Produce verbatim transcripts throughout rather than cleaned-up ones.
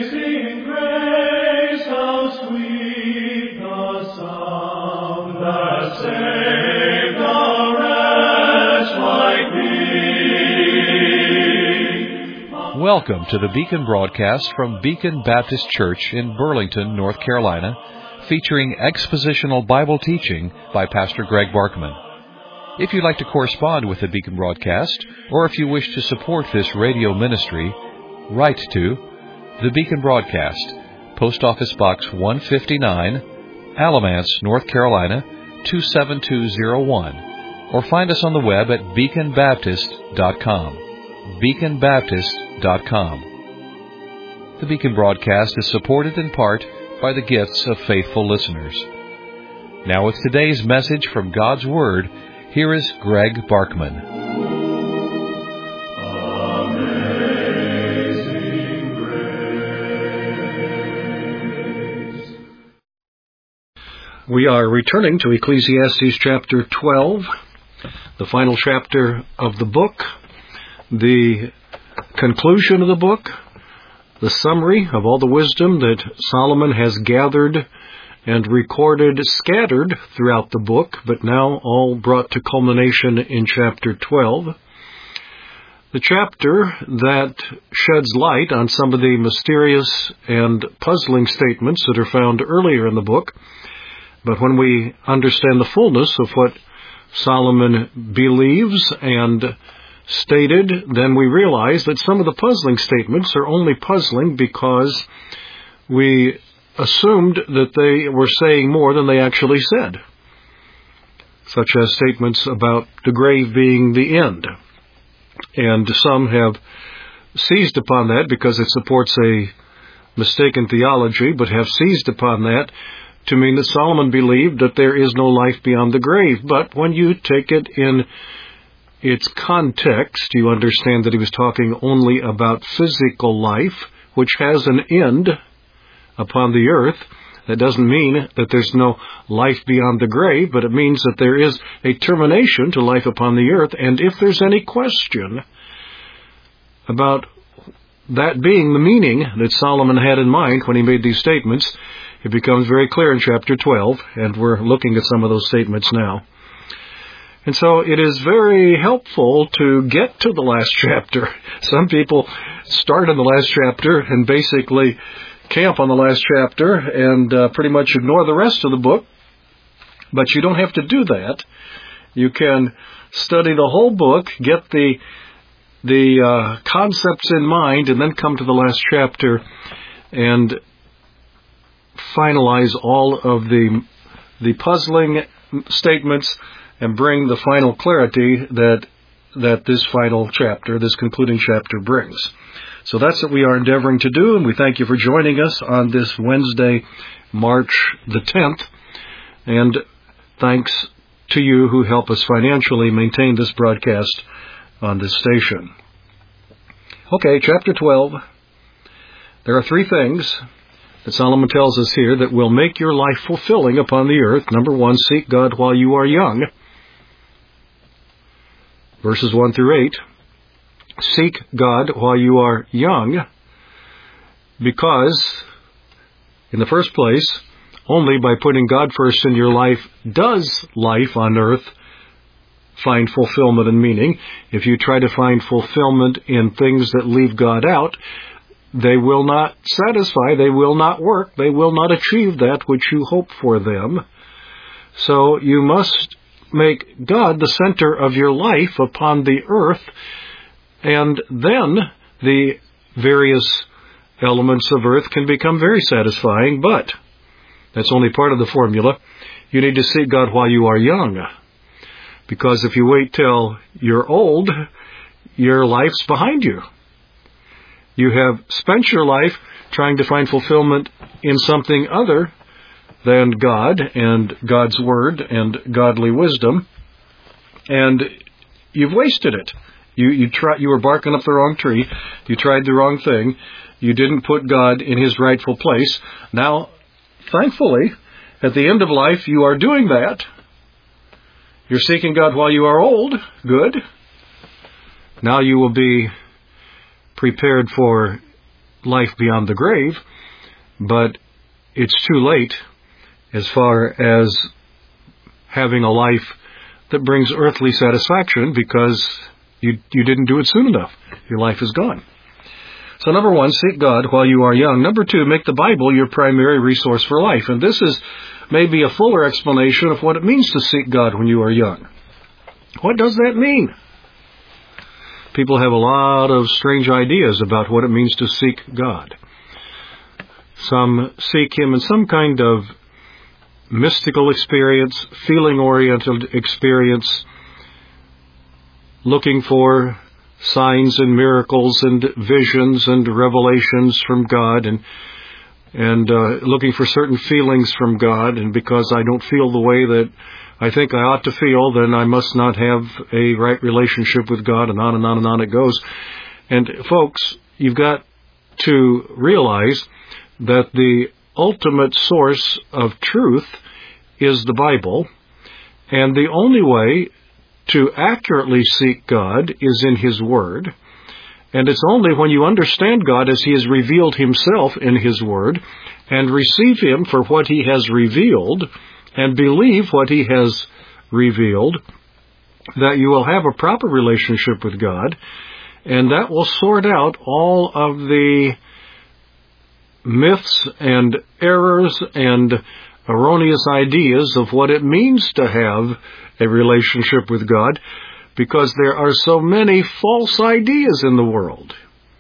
Amazing grace, how sweet the sound that saved a wretch like me. Welcome to the Beacon broadcast from Beacon Baptist Church in Burlington, North Carolina, featuring expositional Bible teaching by Pastor Greg Barkman. If you'd like to correspond with the Beacon broadcast, or if you wish to support this radio ministry, write to the Beacon Broadcast, Post Office Box one fifty-nine, Alamance, North Carolina, two seven two zero one, or find us on the web at beacon baptist dot com. beacon baptist dot com. The Beacon Broadcast is supported in part by the gifts of faithful listeners. Now with today's message from God's Word, here is Greg Barkman. We are returning to Ecclesiastes chapter twelve, the final chapter of the book, the conclusion of the book, the summary of all the wisdom that Solomon has gathered and recorded scattered throughout the book, but now all brought to culmination in chapter twelve. The chapter that sheds light on some of the mysterious and puzzling statements that are found earlier in the book. But when we understand the fullness of what Solomon believes and stated, then we realize that some of the puzzling statements are only puzzling because we assumed that they were saying more than they actually said, such as statements about the grave being the end. And some have seized upon that because it supports a mistaken theology, but have seized upon that to mean that Solomon believed that there is no life beyond the grave. But when you take it in its context, you understand that he was talking only about physical life, which has an end upon the earth. That doesn't mean that there's no life beyond the grave, but it means that there is a termination to life upon the earth. And if there's any question about that being the meaning that Solomon had in mind when he made these statements, it becomes very clear in chapter twelve, and we're looking at some of those statements now. And so it is very helpful to get to the last chapter. Some people start in the last chapter and basically camp on the last chapter and uh, pretty much ignore the rest of the book. But you don't have to do that. You can study the whole book, get the the uh, concepts in mind, and then come to the last chapter and finalize all of the the puzzling statements and bring the final clarity that that this final chapter, this concluding chapter, brings. So that's what we are endeavoring to do, and we thank you for joining us on this Wednesday, March the tenth, and thanks to you who help us financially maintain this broadcast on this station. Okay, chapter twelve. There are three things that Solomon tells us here that will make your life fulfilling upon the earth. Number one, seek God while you are young. Verses one through eight. Seek God while you are young, because, in the first place, only by putting God first in your life does life on earth find fulfillment and meaning. If you try to find fulfillment in things that leave God out, they will not satisfy, they will not work, they will not achieve that which you hope for them. So you must make God the center of your life upon the earth, and then the various elements of earth can become very satisfying, but that's only part of the formula. You need to seek God while you are young, because if you wait till you're old, your life's behind you. You have spent your life trying to find fulfillment in something other than God and God's Word and godly wisdom, and you've wasted it. You you try, you were barking up the wrong tree. You tried the wrong thing. You didn't put God in His rightful place. Now, thankfully, at the end of life, you are doing that. You're seeking God while you are old. Good. Now you will be prepared for life beyond the grave, but it's too late as far as having a life that brings earthly satisfaction because you, you didn't do it soon enough. Your life is gone. So number one, seek God while you are young. Number two, make the Bible your primary resource for life. And this is maybe a fuller explanation of what it means to seek God when you are young. What does that mean? People have a lot of strange ideas about what it means to seek God. Some seek Him in some kind of mystical experience, feeling-oriented experience, looking for signs and miracles and visions and revelations from God, and and uh, looking for certain feelings from God. And because I don't feel the way that I think I ought to feel, then I must not have a right relationship with God, and on and on and on it goes. And folks, you've got to realize that the ultimate source of truth is the Bible, and the only way to accurately seek God is in His Word, and it's only when you understand God as He has revealed Himself in His Word, and receive Him for what He has revealed, and believe what He has revealed, that you will have a proper relationship with God, and that will sort out all of the myths and errors and erroneous ideas of what it means to have a relationship with God, because there are so many false ideas in the world.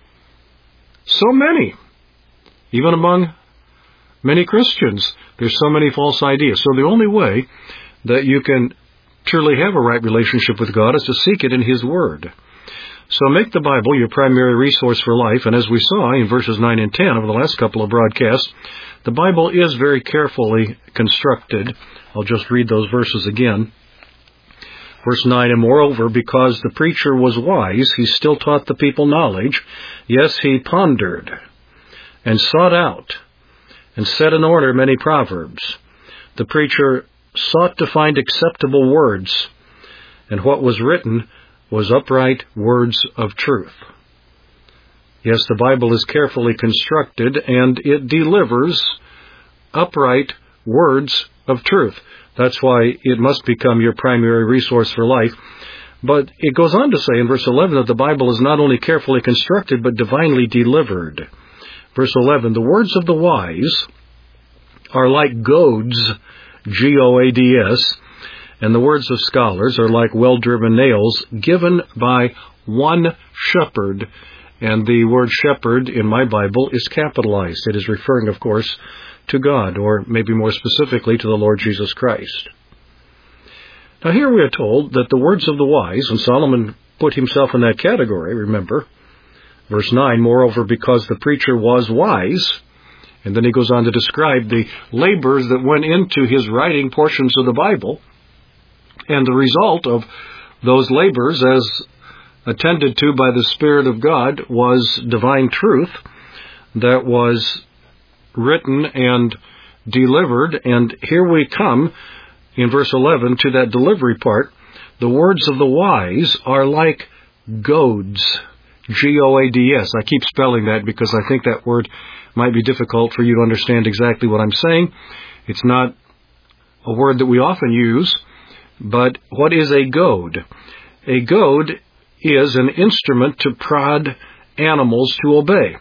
So many. Even among many Christians, there's so many false ideas. So the only way that you can truly have a right relationship with God is to seek it in His Word. So make the Bible your primary resource for life, and as we saw in verses nine and ten of the last couple of broadcasts, the Bible is very carefully constructed. I'll just read those verses again. Verse nine, and moreover, because the preacher was wise, he still taught the people knowledge. Yes, he pondered and sought out and set in order many proverbs. The preacher sought to find acceptable words, and what was written was upright words of truth. Yes, the Bible is carefully constructed, and it delivers upright words of truth. That's why it must become your primary resource for life. But it goes on to say in verse eleven that the Bible is not only carefully constructed, but divinely delivered. Verse eleven, the words of the wise are like goads, G O A D S, and the words of scholars are like well-driven nails, given by one shepherd. And the word shepherd in my Bible is capitalized. It is referring, of course, to God, or maybe more specifically to the Lord Jesus Christ. Now here we are told that the words of the wise, and Solomon put himself in that category, remember, verse nine, moreover, because the preacher was wise, and then he goes on to describe the labors that went into his writing portions of the Bible, and the result of those labors, as attended to by the Spirit of God, was divine truth that was written and delivered. And here we come in verse eleven to that delivery part. The words of the wise are like goads, G O A D S. I keep spelling that because I think that word might be difficult for you to understand exactly what I'm saying. It's not a word that we often use, but what is a goad? A goad is an instrument to prod animals to obey.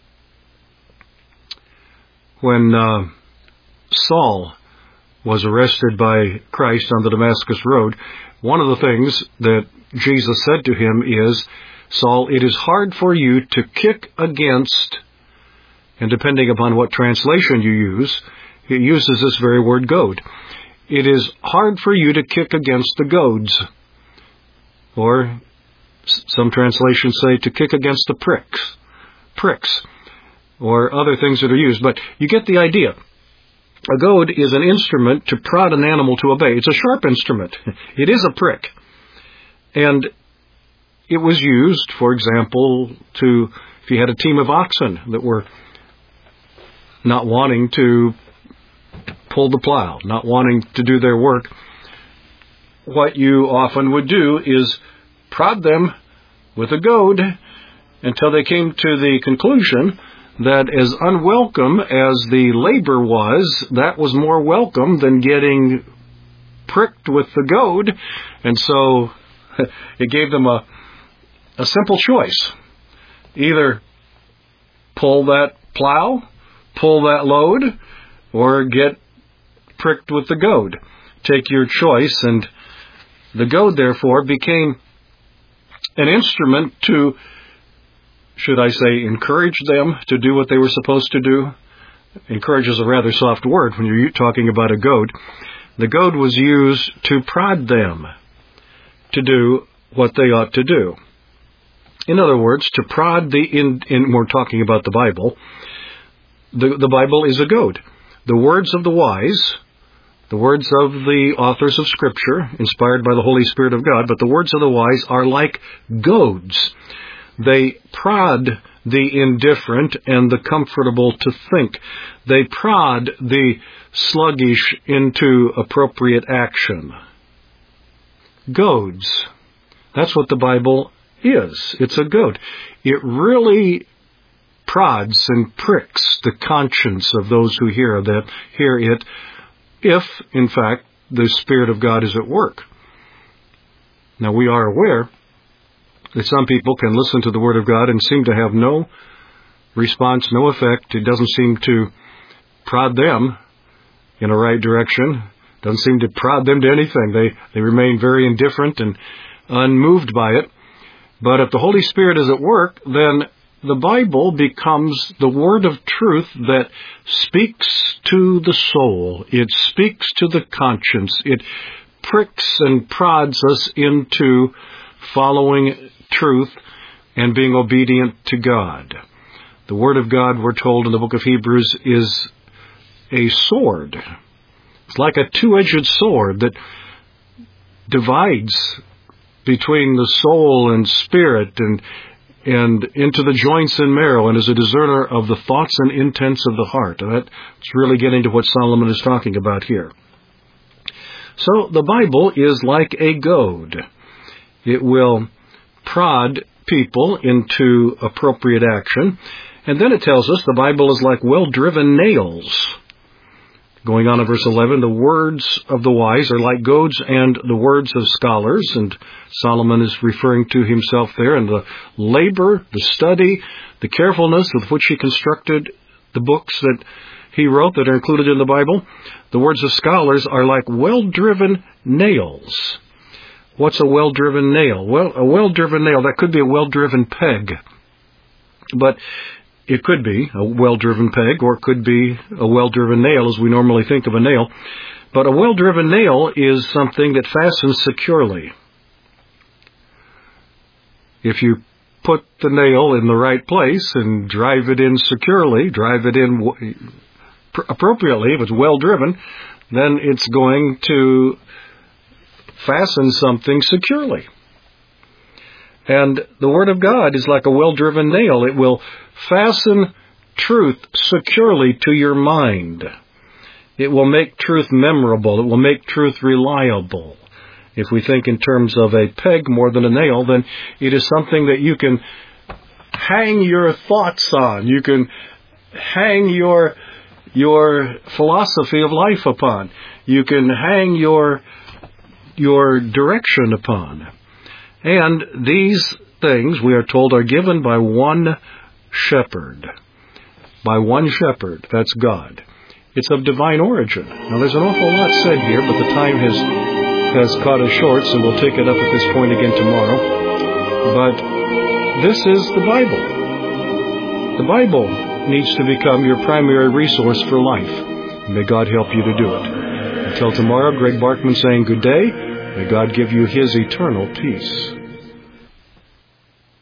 When uh, Saul was arrested by Christ on the Damascus Road, one of the things that Jesus said to him is, Saul, it is hard for you to kick against, and depending upon what translation you use, it uses this very word goad. It is hard for you to kick against the goads. Or some translations say to kick against the pricks. Pricks. Or other things that are used. But you get the idea. A goad is an instrument to prod an animal to obey. It's a sharp instrument. It is a prick. And it was used, for example, to, if you had a team of oxen that were not wanting to pull the plow, not wanting to do their work, what you often would do is prod them with a goad until they came to the conclusion that as unwelcome as the labor was, that was more welcome than getting pricked with the goad. And so it gave them a, a simple choice. Either pull that plow, pull that load, or get pricked with the goad. Take your choice. And the goad, therefore, became an instrument to, should I say, encourage them to do what they were supposed to do. Encourage is a rather soft word when you're talking about a goad. The goad was used to prod them to do what they ought to do. In other words, to prod the, in, in we're talking about the Bible, the, the Bible is a goad. The words of the wise, the words of the authors of Scripture, inspired by the Holy Spirit of God, but the words of the wise are like goads. They prod the indifferent and the comfortable to think. They prod the sluggish into appropriate action. Goads. That's what the Bible is. It's a goad. It really prods and pricks the conscience of those who hear that hear it, if, in fact, the Spirit of God is at work. Now, we are aware that some people can listen to the Word of God and seem to have no response, no effect. It doesn't seem to prod them in a right direction. It doesn't seem to prod them to anything. They, they remain very indifferent and unmoved by it. But if the Holy Spirit is at work, then the Bible becomes the word of truth that speaks to the soul. It speaks to the conscience. It pricks and prods us into following truth and being obedient to God. The Word of God, we're told in the book of Hebrews, is a sword. It's like a two-edged sword that divides between the soul and spirit and and into the joints and marrow, and is a discerner of the thoughts and intents of the heart. And that's really getting to what Solomon is talking about here. So the Bible is like a goad. It will prod people into appropriate action. And then it tells us the Bible is like well-driven nails. Going on in verse eleven, the words of the wise are like goads and the words of scholars. And Solomon is referring to himself there, and the labor, the study, the carefulness with which he constructed the books that he wrote that are included in the Bible. The words of scholars are like well-driven nails. What's a well-driven nail? Well, a well-driven nail, that could be a well-driven peg. But it could be a well-driven peg, or it could be a well-driven nail as we normally think of a nail. But a well-driven nail is something that fastens securely. If you put the nail in the right place and drive it in securely, drive it in w- appropriately, if it's well-driven, then it's going to fasten something securely. And the Word of God is like a well-driven nail. It will fasten truth securely to your mind. It will make truth memorable. It will make truth reliable. If we think in terms of a peg more than a nail, then it is something that you can hang your thoughts on. You can hang your your philosophy of life upon. You can hang your your direction upon. And these things, we are told, are given by one shepherd. By one shepherd. That's God. It's of divine origin. Now, there's an awful lot said here, but the time has has caught us short, so we'll take it up at this point again tomorrow. But this is the Bible. The Bible needs to become your primary resource for life. May God help you to do it. Until tomorrow, Greg Barkman saying good day. May God give you His eternal peace.